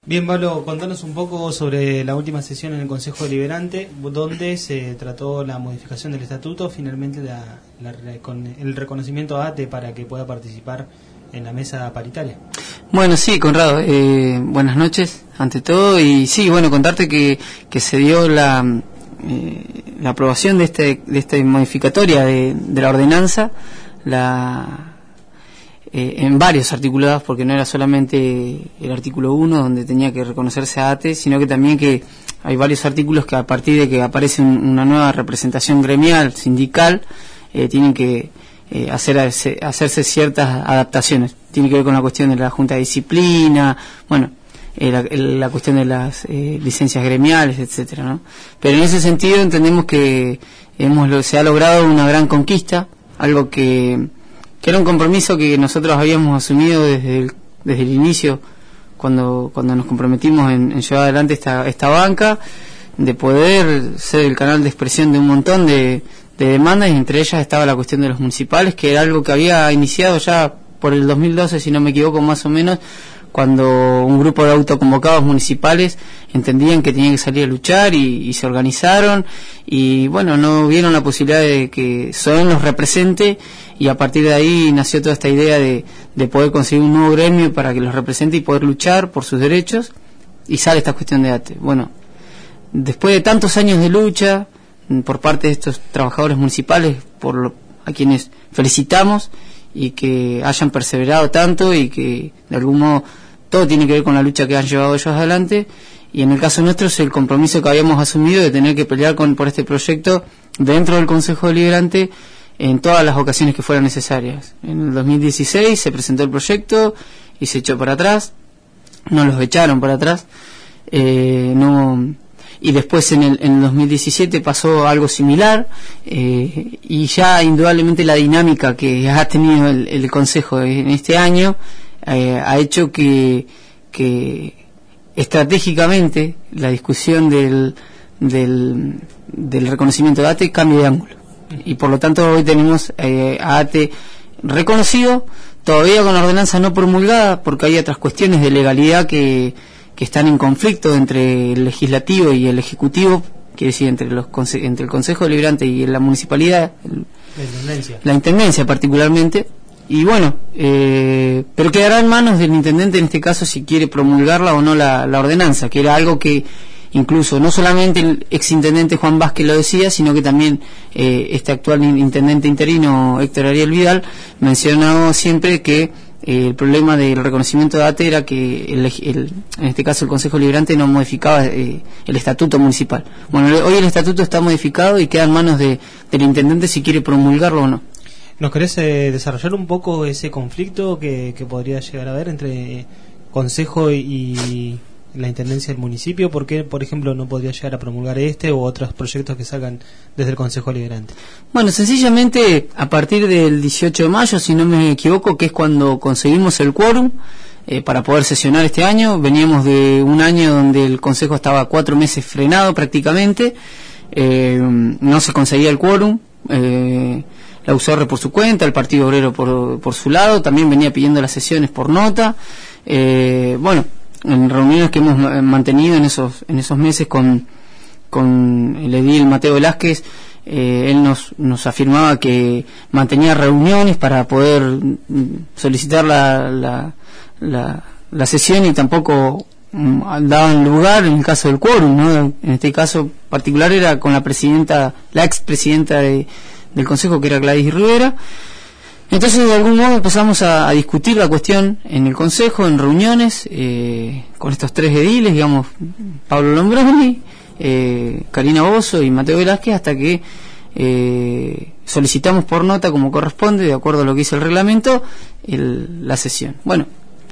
Bien, Pablo, contanos un poco sobre la última sesión en el Consejo Deliberante, donde se trató la modificación del estatuto, finalmente con el reconocimiento a ATE para que pueda participar en la mesa paritaria. Bueno, sí, Conrado, buenas noches, ante todo, y sí, bueno, contarte que se dio la aprobación de esta modificatoria de la ordenanza, en varios articulados, porque no era solamente el artículo 1 donde tenía que reconocerse a ATE, sino que también que hay varios artículos que a partir de que aparece una nueva representación gremial, sindical, tienen que hacerse ciertas adaptaciones. Tiene que ver con la cuestión de la Junta de Disciplina, bueno, la cuestión de las licencias gremiales, etcétera, ¿no? Pero en ese sentido entendemos que se ha logrado una gran conquista, algo que era un compromiso que nosotros habíamos asumido desde el inicio, cuando nos comprometimos en llevar adelante esta banca, de poder ser el canal de expresión de un montón de demandas, y entre ellas estaba la cuestión de los municipales, que era algo que había iniciado ya por el 2012, si no me equivoco, más o menos, cuando un grupo de autoconvocados municipales entendían que tenían que salir a luchar y se organizaron, y bueno, no vieron la posibilidad de que SOEN los represente, y a partir de ahí nació toda esta idea de poder conseguir un nuevo gremio para que los represente y poder luchar por sus derechos, y sale esta cuestión de ATE. Bueno, después de tantos años de lucha por parte de estos trabajadores municipales, a quienes felicitamos, y que hayan perseverado tanto, y que de algún modo todo tiene que ver con la lucha que han llevado ellos adelante, y en el caso nuestro es el compromiso que habíamos asumido de tener que pelear por este proyecto dentro del Consejo Deliberante en todas las ocasiones que fueran necesarias. En el 2016 se presentó el proyecto y se echó para atrás, no los echaron para atrás, y después en el 2017 pasó algo similar, y ya indudablemente la dinámica que ha tenido el Consejo en este año ha hecho que estratégicamente la discusión del reconocimiento de ATE cambie de ángulo, y por lo tanto hoy tenemos a ATE reconocido, todavía con la ordenanza no promulgada, porque hay otras cuestiones de legalidad que están en conflicto entre el legislativo y el ejecutivo, quiere decir entre el Consejo Deliberante y la municipalidad, la intendencia particularmente, y bueno, pero quedará en manos del intendente en este caso si quiere promulgarla o no la ordenanza, que era algo que incluso no solamente el exintendente Juan Vázquez lo decía, sino que también este actual intendente interino Héctor Ariel Vidal mencionó siempre que el problema del reconocimiento de ATE era que en este caso el Consejo Deliberante no modificaba el estatuto municipal. Bueno, hoy el estatuto está modificado y queda en manos del intendente si quiere promulgarlo o no. ¿Nos querés desarrollar un poco ese conflicto que podría llegar a haber entre Consejo y la Intendencia del municipio? ¿Por qué, por ejemplo, no podría llegar a promulgar u otros proyectos que salgan desde el Consejo Deliberante? Bueno, sencillamente a partir del 18 de mayo, si no me equivoco, que es cuando conseguimos el quórum para poder sesionar este año. Veníamos de un año donde el Consejo estaba 4 meses frenado prácticamente, no se conseguía el quórum, la UCR por su cuenta, el Partido Obrero por su lado, también venía pidiendo las sesiones por nota, bueno, en reuniones que hemos mantenido en esos meses con el edil Mateo Velázquez, él nos afirmaba que mantenía reuniones para poder solicitar la sesión, y tampoco daban lugar en el caso del quórum, ¿no? En este caso particular era con la expresidenta del Consejo, que era Gladys Rivera. Entonces de algún modo empezamos a discutir la cuestión en el Consejo, en reuniones, con estos 3 ediles, digamos, Pablo Lombroni, Karina Bozo y Mateo Velázquez, hasta que solicitamos por nota, como corresponde, de acuerdo a lo que dice el reglamento, la sesión. Bueno,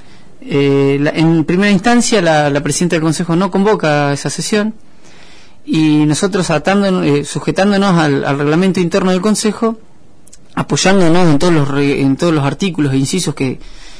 en primera instancia la presidenta del Consejo no convoca esa sesión, y nosotros sujetándonos al reglamento interno del Consejo, apoyándonos en todos los artículos e incisos que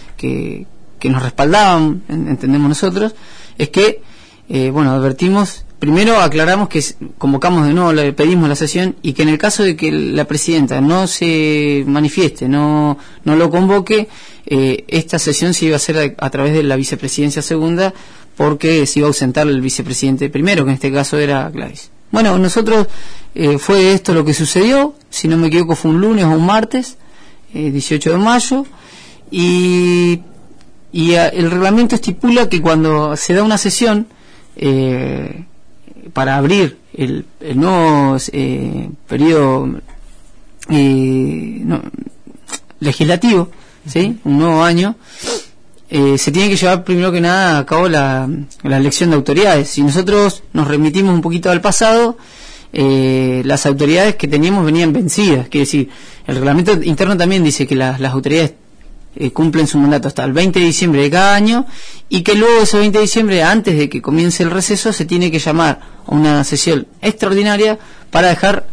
nos respaldaban, entendemos nosotros, es que bueno, advertimos, primero aclaramos que convocamos de nuevo, le pedimos la sesión, y que en el caso de que la presidenta no se manifieste, no lo convoque, esta sesión se iba a hacer a través de la vicepresidencia segunda, porque se iba a ausentar el vicepresidente primero, que en este caso era Gladys. Bueno, nosotros fue esto lo que sucedió, si no me equivoco fue un lunes o un martes, 18 de mayo, y el reglamento estipula que cuando se da una sesión para abrir el nuevo periodo legislativo, ¿sí? Un nuevo año, se tiene que llevar primero que nada a cabo la elección de autoridades. Si nosotros nos remitimos un poquito al pasado, las autoridades que teníamos venían vencidas, quiere decir, el reglamento interno también dice que las autoridades cumplen su mandato hasta el 20 de diciembre de cada año, y que luego ese 20 de diciembre, antes de que comience el receso, se tiene que llamar a una sesión extraordinaria para dejar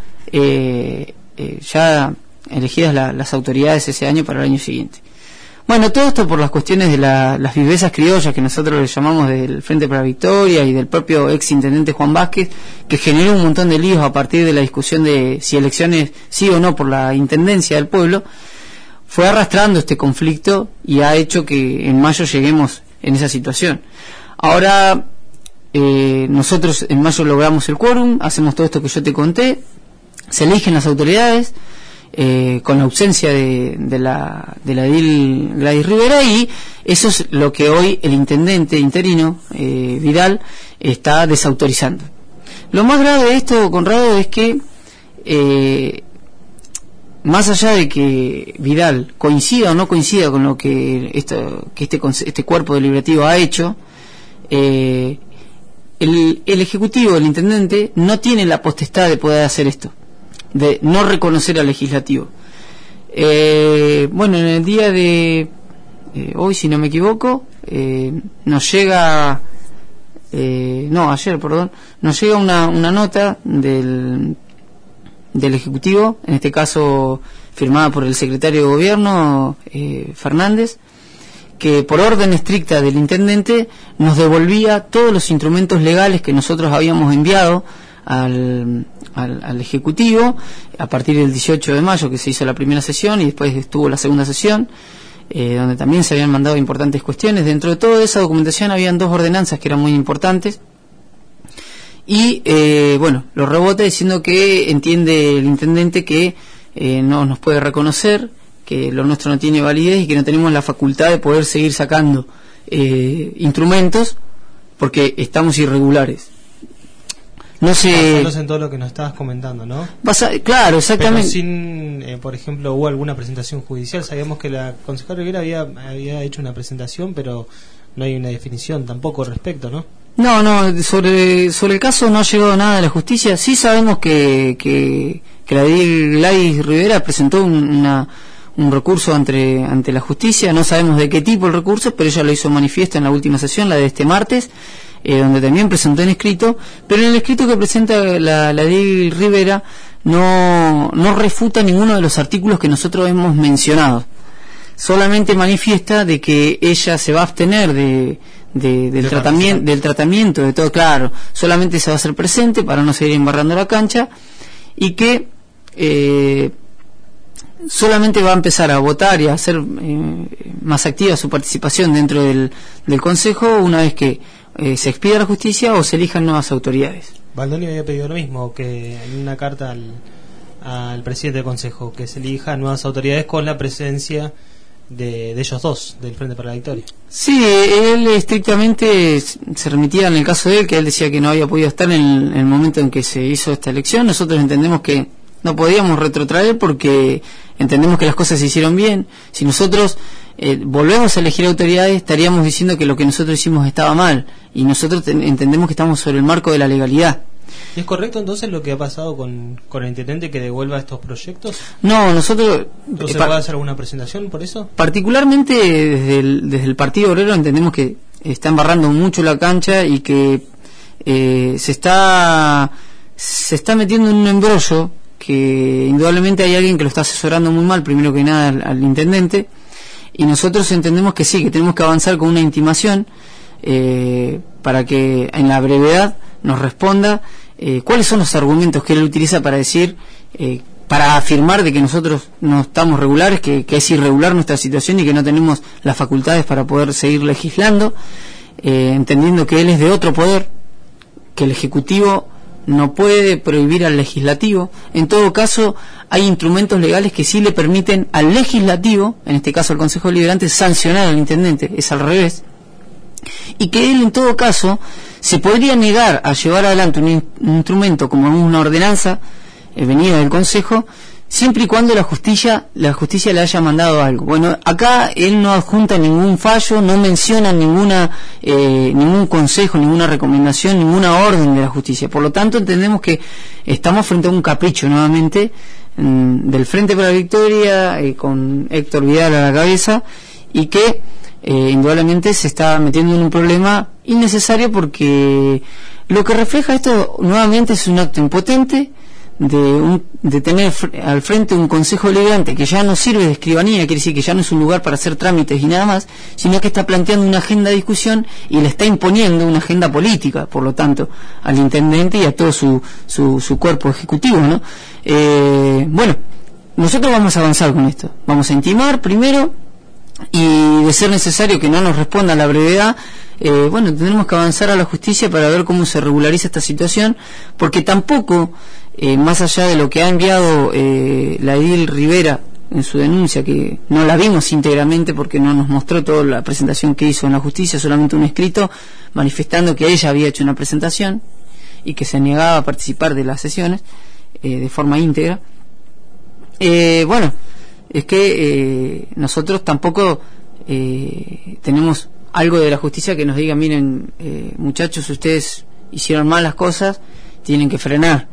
ya elegidas las autoridades ese año para el año siguiente. Bueno, todo esto por las cuestiones de las vivezas criollas que nosotros le llamamos del Frente para la Victoria y del propio ex intendente Juan Vázquez, que generó un montón de líos a partir de la discusión de si elecciones sí o no por la intendencia del pueblo. Fue arrastrando este conflicto y ha hecho que en mayo lleguemos en esa situación. Ahora nosotros en mayo logramos el quórum, hacemos todo esto que yo te conté, se eligen las autoridades con la ausencia de la edil Gladys Rivera, y eso es lo que hoy el intendente interino Vidal está desautorizando. Lo más grave de esto, Conrado, es que más allá de que Vidal coincida o no coincida con lo que este cuerpo deliberativo ha hecho, el Ejecutivo, el Intendente, no tiene la potestad de poder hacer esto, de no reconocer al Legislativo. Bueno, en el día de hoy, si no me equivoco, nos llega... ayer, perdón, nos llega una nota del Ejecutivo, en este caso firmada por el secretario de Gobierno, Fernández, que por orden estricta del Intendente nos devolvía todos los instrumentos legales que nosotros habíamos enviado al Ejecutivo a partir del 18 de mayo, que se hizo la primera sesión, y después estuvo la segunda sesión, donde también se habían mandado importantes cuestiones. Dentro de toda esa documentación habían 2 ordenanzas que eran muy importantes, y bueno, lo rebota diciendo que entiende el intendente que no nos puede reconocer, que lo nuestro no tiene validez y que no tenemos la facultad de poder seguir sacando instrumentos porque estamos irregulares. No sé. Basándose en todo lo que nos estabas comentando, ¿no? Claro, exactamente. Pero sin, por ejemplo, hubo alguna presentación judicial. Sabíamos que la concejala Rivera había hecho una presentación, pero no hay una definición tampoco al respecto, ¿no? No, sobre el caso no ha llegado nada de la justicia. Sí sabemos que la Gladys Rivera presentó un recurso ante la justicia. No sabemos de qué tipo el recurso, pero ella lo hizo manifiesto en la última sesión, la de este martes, donde también presentó en escrito. Pero en el escrito que presenta la Gladys Rivera no refuta ninguno de los artículos que nosotros hemos mencionado. Solamente manifiesta de que ella se va a abstener del tratamiento de todo, claro, solamente se va a hacer presente para no seguir embarrando la cancha, y que solamente va a empezar a votar y a hacer más activa su participación dentro del Consejo una vez que se expida la justicia o se elijan nuevas autoridades. Baldoni había pedido lo mismo, que en una carta al presidente del Consejo, que se elija nuevas autoridades con la presencia de ellos dos, del Frente para la Victoria. Sí, él estrictamente se remitía en el caso de él, que él decía que no había podido estar en el momento en que se hizo esta elección. Nosotros entendemos que no podíamos retrotraer porque entendemos que las cosas se hicieron bien. Si nosotros volvemos a elegir autoridades, estaríamos diciendo que lo que nosotros hicimos estaba mal, y nosotros entendemos que estamos sobre el marco de la legalidad. ¿Es correcto entonces lo que ha pasado con el intendente, que devuelva estos proyectos? No, nosotros... ¿Se puede hacer alguna presentación por eso? Particularmente desde el Partido Obrero entendemos que está embarrando mucho la cancha y que se está metiendo en un embrollo que indudablemente hay alguien que lo está asesorando muy mal, primero que nada al intendente, y nosotros entendemos que sí, que tenemos que avanzar con una intimación para que en la brevedad nos responda cuáles son los argumentos que él utiliza para decir, para afirmar de que nosotros no estamos regulares, que es irregular nuestra situación y que no tenemos las facultades para poder seguir legislando. entendiendo que él es de otro poder, que el Ejecutivo no puede prohibir al Legislativo. En todo caso, hay instrumentos legales que sí le permiten al Legislativo, en este caso al Consejo Deliberante, sancionar al Intendente, es al revés, y que él en todo caso se podría negar a llevar adelante un instrumento como una ordenanza venida del Consejo, siempre y cuando la justicia le haya mandado algo. Bueno, acá él no adjunta ningún fallo, no menciona ningún consejo, ninguna recomendación, ninguna orden de la justicia. Por lo tanto, entendemos que estamos frente a un capricho nuevamente del Frente para la Victoria, con Héctor Vidal a la cabeza, y que indudablemente se está metiendo en un problema innecesario, porque lo que refleja esto nuevamente es un acto impotente de tener al frente un Consejo Deliberante que ya no sirve de escribanía, quiere decir que ya no es un lugar para hacer trámites y nada más, sino que está planteando una agenda de discusión y le está imponiendo una agenda política, por lo tanto, al Intendente y a todo su cuerpo ejecutivo, ¿no? Bueno, nosotros vamos a avanzar con esto, vamos a intimar primero, y de ser necesario que no nos responda a la brevedad, bueno, tendremos que avanzar a la justicia para ver cómo se regulariza esta situación, porque tampoco, más allá de lo que ha enviado la edil Rivera en su denuncia, que no la vimos íntegramente porque no nos mostró toda la presentación que hizo en la justicia, solamente un escrito manifestando que ella había hecho una presentación y que se negaba a participar de las sesiones de forma íntegra. Bueno, es que nosotros tampoco tenemos algo de la justicia que nos diga, miren, muchachos, ustedes hicieron mal las cosas, tienen que frenar.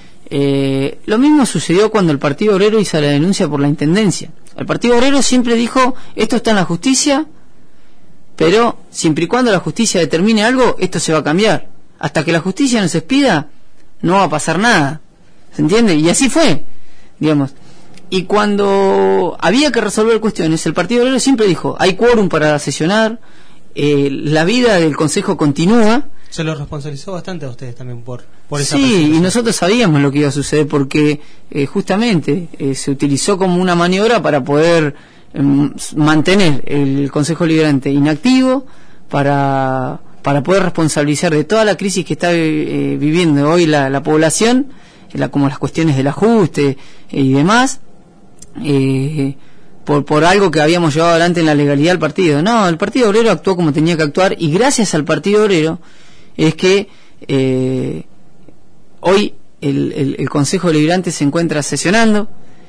Lo mismo sucedió cuando el Partido Obrero hizo la denuncia por la Intendencia. El Partido Obrero siempre dijo, esto está en la justicia, pero siempre y cuando la justicia determine algo, esto se va a cambiar. Hasta que la justicia nos expida, no va a pasar nada. ¿Se entiende? Y así fue, digamos. Y cuando había que resolver cuestiones, el Partido Obrero siempre dijo, hay quórum para sesionar, la vida del Consejo continúa. Se lo responsabilizó bastante a ustedes también por esa Sí, y nosotros sabíamos lo que iba a suceder, porque justamente se utilizó como una maniobra para poder mantener el Consejo Deliberante inactivo, para poder responsabilizar de toda la crisis que está viviendo hoy la población, como las cuestiones del ajuste y demás, por algo que habíamos llevado adelante en la legalidad del partido. No, el Partido Obrero actuó como tenía que actuar, y gracias al Partido Obrero es que hoy el Consejo Deliberante se encuentra sesionando.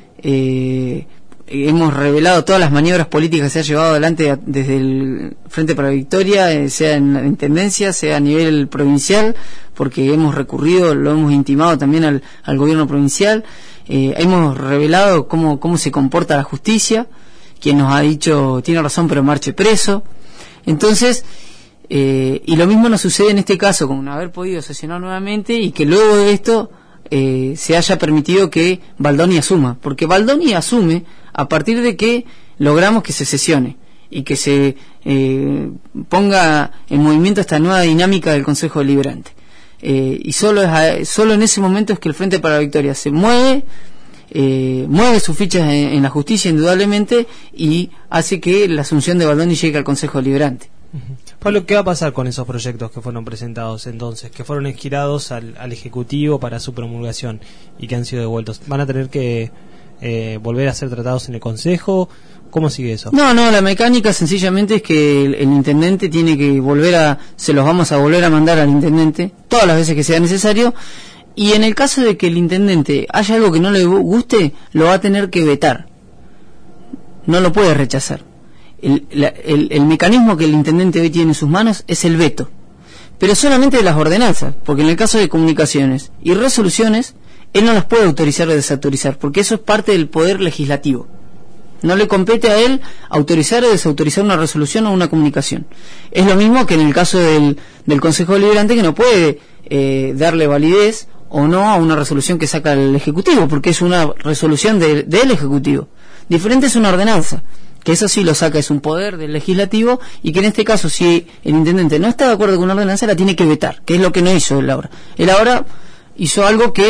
Hemos revelado todas las maniobras políticas que se ha llevado adelante desde el Frente para la Victoria, sea en la Intendencia, sea a nivel provincial, porque hemos recurrido, lo hemos intimado también al gobierno provincial. Hemos revelado cómo se comporta la justicia, quien nos ha dicho tiene razón pero marche preso. Entonces, y lo mismo nos sucede en este caso, con haber podido sesionar nuevamente y que luego de esto se haya permitido que Baldoni asuma, porque Baldoni asume a partir de que logramos que se sesione y que se ponga en movimiento esta nueva dinámica del Consejo Deliberante. Y solo en ese momento es que el Frente para la Victoria se mueve sus fichas en la justicia, indudablemente, y hace que la asunción de Baldoni llegue al Consejo Deliberante. Pablo, ¿qué va a pasar con esos proyectos que fueron presentados entonces, que fueron girados al Ejecutivo para su promulgación y que han sido devueltos? ¿Van a tener que volver a ser tratados en el Consejo? ¿Cómo sigue eso? No, la mecánica sencillamente es que el Intendente tiene que se los vamos a volver a mandar al Intendente todas las veces que sea necesario, y en el caso de que el Intendente haya algo que no le guste, lo va a tener que vetar, no lo puede rechazar. El mecanismo que el Intendente hoy tiene en sus manos es el veto, pero solamente de las ordenanzas, porque en el caso de comunicaciones y resoluciones, él no las puede autorizar o desautorizar, porque eso es parte del poder legislativo. No le compete a él autorizar o desautorizar una resolución o una comunicación. Es lo mismo que en el caso del Consejo Deliberante, que no puede darle validez o no a una resolución que saca el Ejecutivo, porque es una resolución del Ejecutivo. Diferente es una ordenanza, que eso sí lo saca, es un poder del legislativo, y que en este caso, si el Intendente no está de acuerdo con una ordenanza, la tiene que vetar, que es lo que no hizo él ahora. Él ahora hizo algo que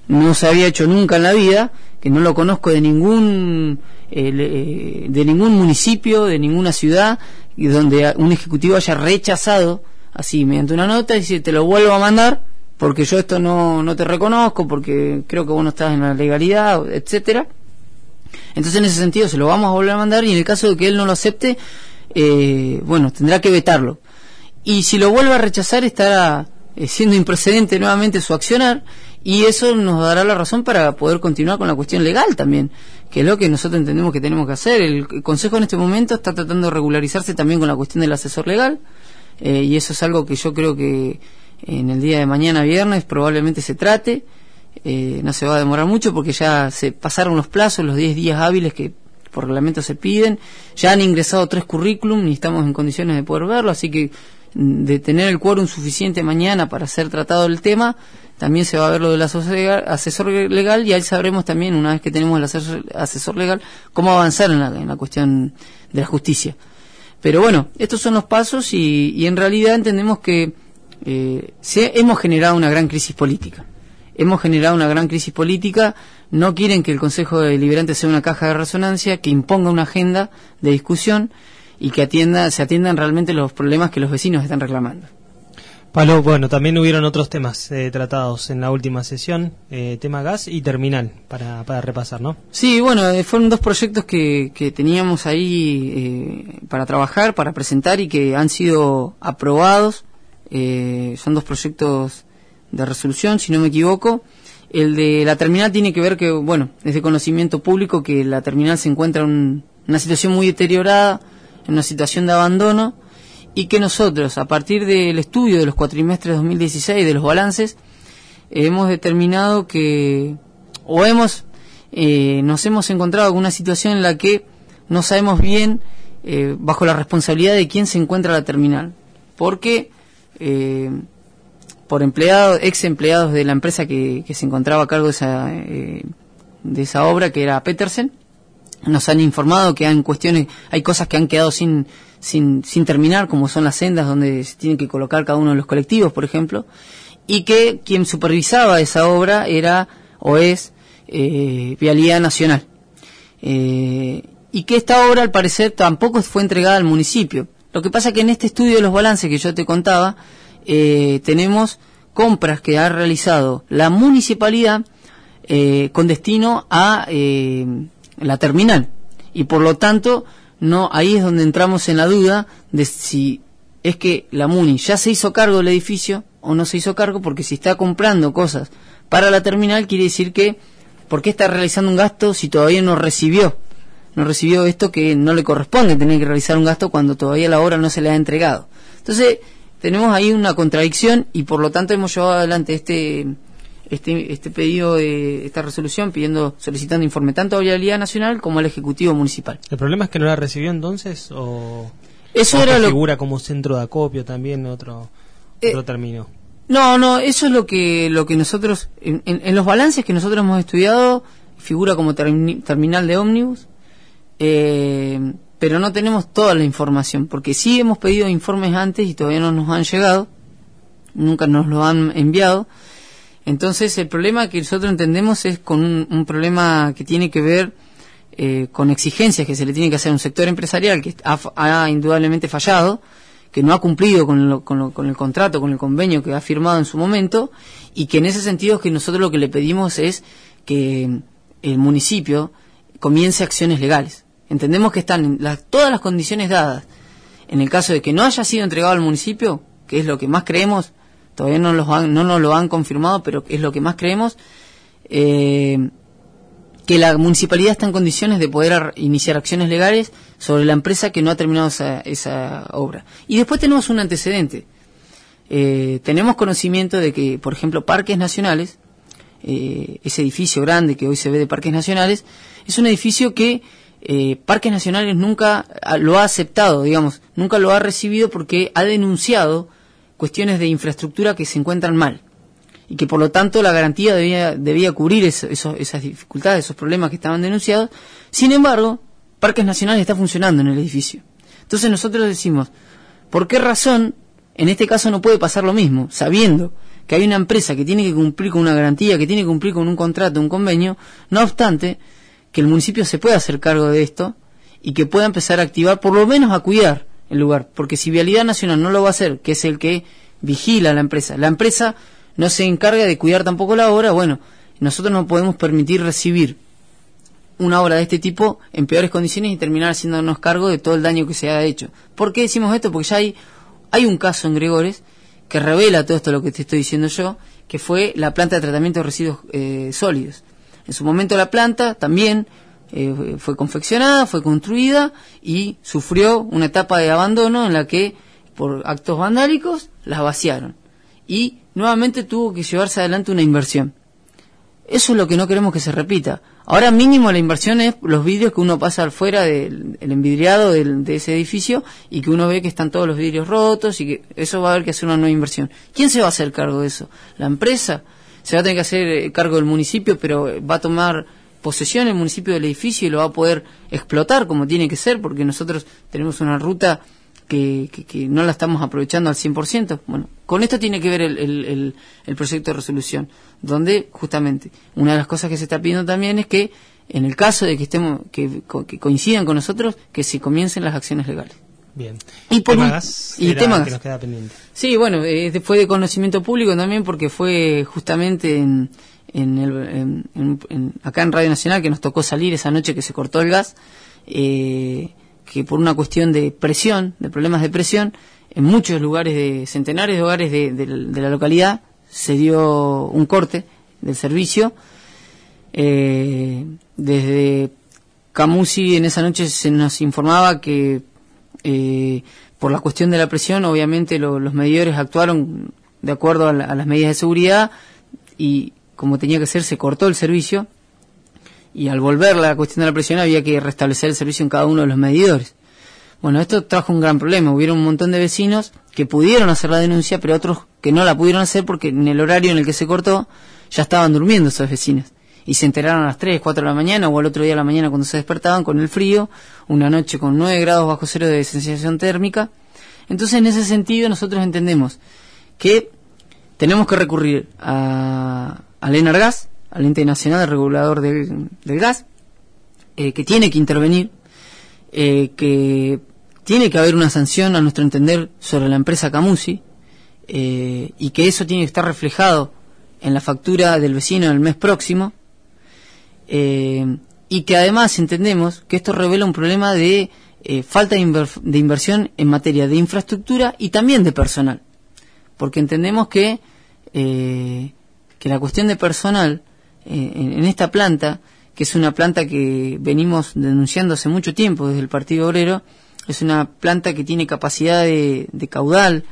no se había hecho nunca en la vida, que no lo conozco de ningún municipio, de ninguna ciudad, y donde un ejecutivo haya rechazado así mediante una nota y dice te lo vuelvo a mandar porque yo esto no te reconozco, porque creo que vos no estás en la legalidad, etcétera. Entonces en ese sentido se lo vamos a volver a mandar, y en el caso de que él no lo acepte, tendrá que vetarlo, y si lo vuelve a rechazar estará siendo improcedente nuevamente su accionar, y eso nos dará la razón para poder continuar con la cuestión legal también, que es lo que nosotros entendemos que tenemos que hacer. El Consejo en este momento está tratando de regularizarse también con la cuestión del asesor legal, y eso es algo que yo creo que en el día de mañana viernes probablemente se trate. No se va a demorar mucho porque ya se pasaron los plazos, los 10 días hábiles que por reglamento se piden. Ya han ingresado 3 currículum y estamos en condiciones de poder verlo, así que de tener el quórum suficiente mañana para ser tratado el tema, también se va a ver lo del asesor legal, y ahí sabremos también, una vez que tenemos el asesor legal, cómo avanzar en la cuestión de la justicia. Pero bueno, estos son los pasos, y en realidad entendemos que hemos generado una gran crisis política. No quieren que el Consejo Deliberante sea una caja de resonancia, que imponga una agenda de discusión y que se atiendan realmente los problemas que los vecinos están reclamando. Pablo, bueno, también hubieron otros temas tratados en la última sesión, tema gas y terminal, para repasar, ¿no? Sí, bueno, fueron 2 proyectos que teníamos ahí para trabajar, para presentar, y que han sido aprobados. Son 2 proyectos de resolución, si no me equivoco. El de la terminal tiene que ver que, bueno, es de conocimiento público que la terminal se encuentra en una situación muy deteriorada, en una situación de abandono, y que nosotros, a partir del estudio de los cuatrimestres 2016, de los balances, hemos determinado que, nos hemos encontrado con una situación en la que no sabemos bien, bajo la responsabilidad de quién se encuentra la terminal, porque por ex empleados de la empresa que se encontraba a cargo de esa obra, que era Petersen, nos han informado que hay cosas que han quedado sin terminar, como son las sendas donde se tienen que colocar cada uno de los colectivos, por ejemplo, y que quien supervisaba esa obra era o es Vialidad Nacional, y que esta obra al parecer tampoco fue entregada al municipio. Lo que pasa es que en este estudio de los balances que yo te contaba, tenemos compras que ha realizado la municipalidad con destino a la terminal, y por lo tanto ahí es donde entramos en la duda de si es que la Muni ya se hizo cargo del edificio o no se hizo cargo, porque si está comprando cosas para la terminal, quiere decir que ¿por qué está realizando un gasto si todavía no recibió esto que no le corresponde, tener que realizar un gasto cuando todavía la obra no se le ha entregado? Entonces tenemos ahí una contradicción, y por lo tanto hemos llevado adelante este pedido de esta resolución, solicitando informe tanto a Vialidad Nacional como al Ejecutivo Municipal. ¿El problema es que no la recibió entonces, o eso era figura como centro de acopio también, otro término? No, eso es lo que nosotros en los balances que nosotros hemos estudiado figura como terminal de ómnibus, pero no tenemos toda la información, porque sí hemos pedido informes antes y todavía no nos han llegado, nunca nos lo han enviado. Entonces el problema que nosotros entendemos es con un problema que tiene que ver con exigencias que se le tiene que hacer a un sector empresarial que ha indudablemente fallado, que no ha cumplido con el contrato, con el convenio que ha firmado en su momento, y que en ese sentido es que nosotros lo que le pedimos es que el municipio comience acciones legales. Entendemos que están todas las condiciones dadas. En el caso de que no haya sido entregado al municipio, que es lo que más creemos, todavía no nos lo han confirmado, pero es lo que más creemos, que la municipalidad está en condiciones de poder iniciar acciones legales sobre la empresa que no ha terminado esa obra. Y después tenemos un antecedente. Tenemos conocimiento de que, por ejemplo, Parques Nacionales, ese edificio grande que hoy se ve de Parques Nacionales, es un edificio que Parques Nacionales nunca lo ha aceptado, nunca lo ha recibido, porque ha denunciado cuestiones de infraestructura que se encuentran mal, y que por lo tanto la garantía debía cubrir esas dificultades, esos problemas que estaban denunciados. Sin embargo, Parques Nacionales está funcionando en el edificio. Entonces nosotros decimos, ¿por qué razón en este caso no puede pasar lo mismo, sabiendo que hay una empresa que tiene que cumplir con una garantía, que tiene que cumplir con un contrato, un convenio, no obstante que el municipio se pueda hacer cargo de esto y que pueda empezar a activar, por lo menos a cuidar el lugar, porque si Vialidad Nacional no lo va a hacer, que es el que vigila a la empresa no se encarga de cuidar tampoco la obra, bueno, nosotros no podemos permitir recibir una obra de este tipo en peores condiciones y terminar haciéndonos cargo de todo el daño que se ha hecho. ¿Por qué decimos esto? Porque ya hay un caso en Gregores que revela todo esto lo que te estoy diciendo yo, que fue la planta de tratamiento de residuos sólidos. En su momento la planta también fue confeccionada, fue construida y sufrió una etapa de abandono en la que por actos vandálicos las vaciaron y nuevamente tuvo que llevarse adelante una inversión. Eso es lo que no queremos que se repita. Ahora mínimo la inversión es los vidrios que uno pasa afuera del envidriado de ese edificio y que uno ve que están todos los vidrios rotos y que eso va a haber que hacer una nueva inversión. ¿Quién se va a hacer cargo de eso? ¿La empresa? Se va a tener que hacer cargo del municipio, pero va a tomar posesión el municipio del edificio y lo va a poder explotar como tiene que ser, porque nosotros tenemos una ruta que no la estamos aprovechando al 100%. Bueno, con esto tiene que ver el proyecto de resolución, donde justamente una de las cosas que se está pidiendo también es que en el caso de que coincidan con nosotros, que se comiencen las acciones legales. Bien. Y por tema que nos queda pendiente. Sí, bueno, fue de conocimiento público también porque fue justamente acá en Radio Nacional que nos tocó salir esa noche que se cortó el gas, que por una cuestión de presión, de problemas de presión, en muchos lugares, de centenares de hogares de la localidad, se dio un corte del servicio. Desde Camusi en esa noche se nos informaba que por la cuestión de la presión, obviamente los medidores actuaron de acuerdo a las medidas de seguridad y como tenía que ser se cortó el servicio y al volver la cuestión de la presión había que restablecer el servicio en cada uno de los medidores. Bueno, esto trajo un gran problema. Hubieron un montón de vecinos que pudieron hacer la denuncia, pero otros que no la pudieron hacer porque en el horario en el que se cortó ya estaban durmiendo esos vecinos. Y se enteraron a las 3, 4 de la mañana o al otro día de la mañana cuando se despertaban con el frío, una noche con 9 grados bajo cero de sensación térmica. Entonces, en ese sentido, nosotros entendemos que tenemos que recurrir al ENARGAS, al Ente Nacional Regulador del Gas, que tiene que intervenir, que tiene que haber una sanción, a nuestro entender, sobre la empresa Camusi, y que eso tiene que estar reflejado en la factura del vecino en el mes próximo, y que además entendemos que esto revela un problema de falta de inversión en materia de infraestructura y también de personal, porque entendemos que la cuestión de personal en esta planta, que es una planta que venimos denunciando hace mucho tiempo desde el Partido Obrero, es una planta que tiene capacidad de caudal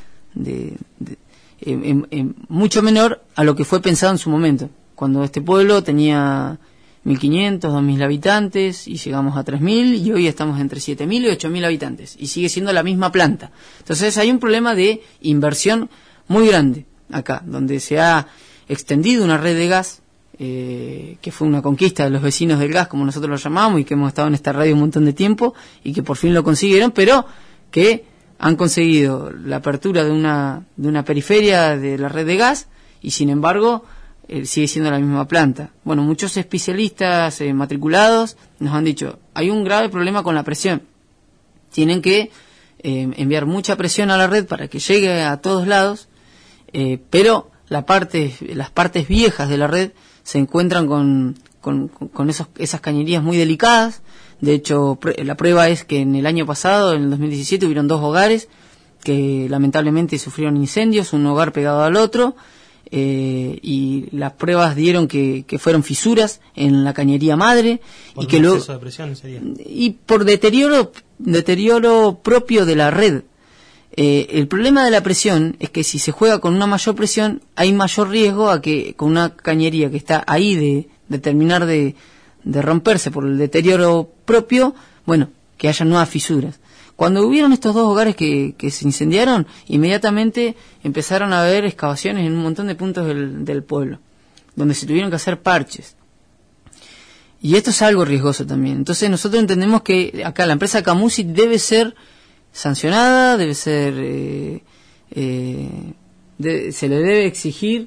mucho menor a lo que fue pensado en su momento, cuando este pueblo tenía 1.500, 2.000 habitantes y llegamos a 3.000 y hoy estamos entre 7.000 y 8.000 habitantes y sigue siendo la misma planta. Entonces hay un problema de inversión muy grande acá, donde se ha extendido una red de gas, que fue una conquista de los vecinos del gas, como nosotros lo llamamos, y que hemos estado en esta radio un montón de tiempo y que por fin lo consiguieron, pero que han conseguido la apertura de una periferia de la red de gas y sin embargo sigue siendo la misma planta. Bueno, muchos especialistas matriculados nos han dicho, hay un grave problema con la presión. Tienen que enviar mucha presión a la red para que llegue a todos lados, pero las partes viejas de la red se encuentran con esas cañerías muy delicadas. De hecho, la prueba es que en el año pasado, en el 2017, hubieron 2 hogares que lamentablemente sufrieron incendios, un hogar pegado al otro, y las pruebas dieron que fueron fisuras en la cañería madre por y que luego exceso de presión sería. Y por deterioro propio de la red. El problema de la presión es que si se juega con una mayor presión hay mayor riesgo a que con una cañería que está ahí de terminar de romperse por el deterioro propio, bueno, que haya nuevas fisuras. Cuando hubieron estos 2 hogares que se incendiaron, inmediatamente empezaron a haber excavaciones en un montón de puntos del pueblo, donde se tuvieron que hacer parches. Y esto es algo riesgoso también. Entonces nosotros entendemos que acá la empresa Camusi debe ser sancionada, debe ser se le debe exigir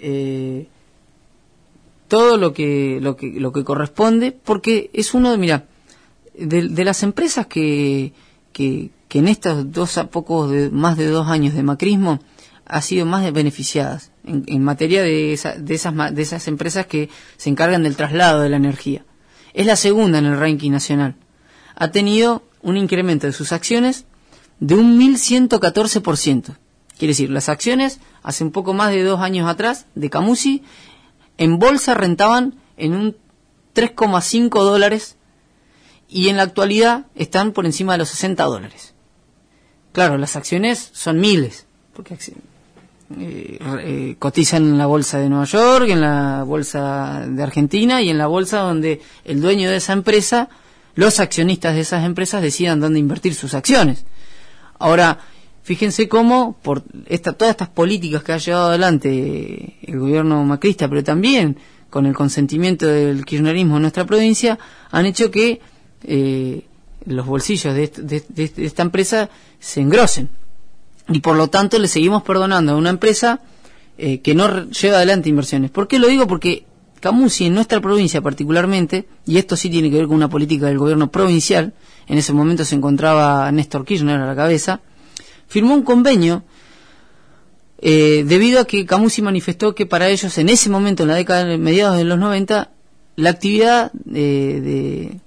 todo lo que corresponde, porque es uno de las empresas que en estos más de 2 años de macrismo ha sido más beneficiadas en materia de esas empresas que se encargan del traslado de la energía. Es la segunda en el ranking nacional. Ha tenido un incremento de sus acciones de un 1.114%. Quiere decir, las acciones hace un poco más de 2 años atrás de Camusi en bolsa rentaban en un $3,5 y en la actualidad están por encima de los $60. Claro, las acciones son miles, porque cotizan en la bolsa de Nueva York, en la bolsa de Argentina y en la bolsa donde el dueño de esa empresa, los accionistas de esas empresas decidan dónde invertir sus acciones. Ahora, fíjense cómo por todas estas políticas que ha llevado adelante el gobierno macrista, pero también con el consentimiento del kirchnerismo en nuestra provincia, han hecho que los bolsillos de esta empresa se engrosen. Y por lo tanto le seguimos perdonando a una empresa que no lleva adelante inversiones. ¿Por qué lo digo? Porque Camusi en nuestra provincia particularmente, y esto sí tiene que ver con una política del gobierno provincial, en ese momento se encontraba Néstor Kirchner a la cabeza, firmó un convenio debido a que Camusi manifestó que para ellos en ese momento, en la década de mediados de los 90, la actividad del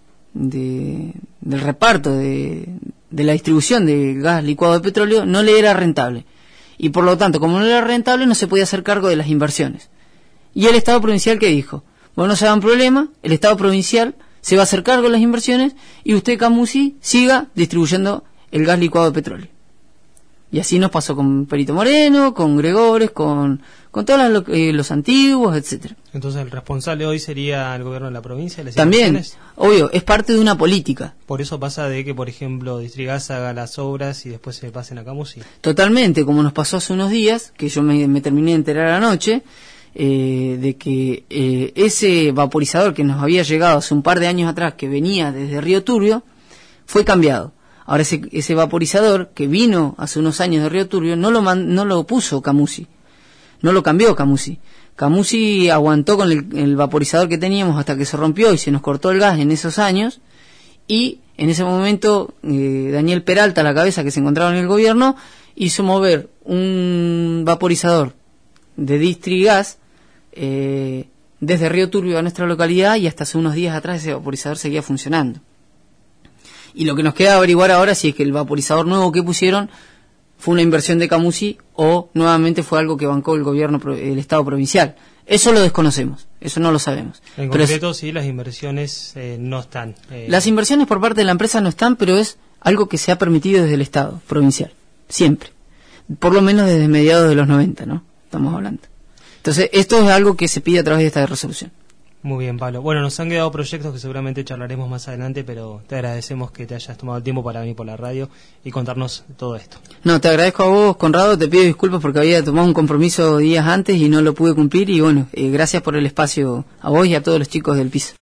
reparto de la distribución de gas licuado de petróleo no le era rentable, y por lo tanto, como no le era rentable, no se podía hacer cargo de las inversiones. Y el Estado provincial, ¿qué dijo? Bueno, no se hagan problema, el Estado provincial se va a hacer cargo de las inversiones y usted, Camusi, siga distribuyendo el gas licuado de petróleo. Y así nos pasó con Perito Moreno, con Gregores, con todos los antiguos, etcétera. Entonces el responsable hoy sería el gobierno de la provincia. También, obvio, es parte de una política. Por eso pasa de que, por ejemplo, Distrigas haga las obras y después se pasen a Camusi. Totalmente, como nos pasó hace unos días, que yo me terminé de enterar anoche, de que ese vaporizador que nos había llegado hace un par de años atrás, que venía desde Río Turbio, fue cambiado. Ahora ese vaporizador que vino hace unos años de Río Turbio no lo puso Camusi, no lo cambió Camusi. Camusi aguantó con el vaporizador que teníamos hasta que se rompió y se nos cortó el gas en esos años, y en ese momento Daniel Peralta, a la cabeza que se encontraba en el gobierno, hizo mover un vaporizador de Distrigas desde Río Turbio a nuestra localidad, y hasta hace unos días atrás ese vaporizador seguía funcionando. Y lo que nos queda averiguar ahora si es que el vaporizador nuevo que pusieron fue una inversión de Camusi o nuevamente fue algo que bancó el Estado provincial. Eso lo desconocemos, eso no lo sabemos. En concreto, sí, las inversiones no están. Las inversiones por parte de la empresa no están, pero es algo que se ha permitido desde el Estado provincial, siempre. Por lo menos desde mediados de los 90, ¿no? Estamos hablando. Entonces, esto es algo que se pide a través de esta resolución. Muy bien, Pablo. Bueno, nos han quedado proyectos que seguramente charlaremos más adelante, pero te agradecemos que te hayas tomado el tiempo para venir por la radio y contarnos todo esto. No, te agradezco a vos, Conrado, te pido disculpas porque había tomado un compromiso días antes y no lo pude cumplir, y bueno, gracias por el espacio a vos y a todos los chicos del piso.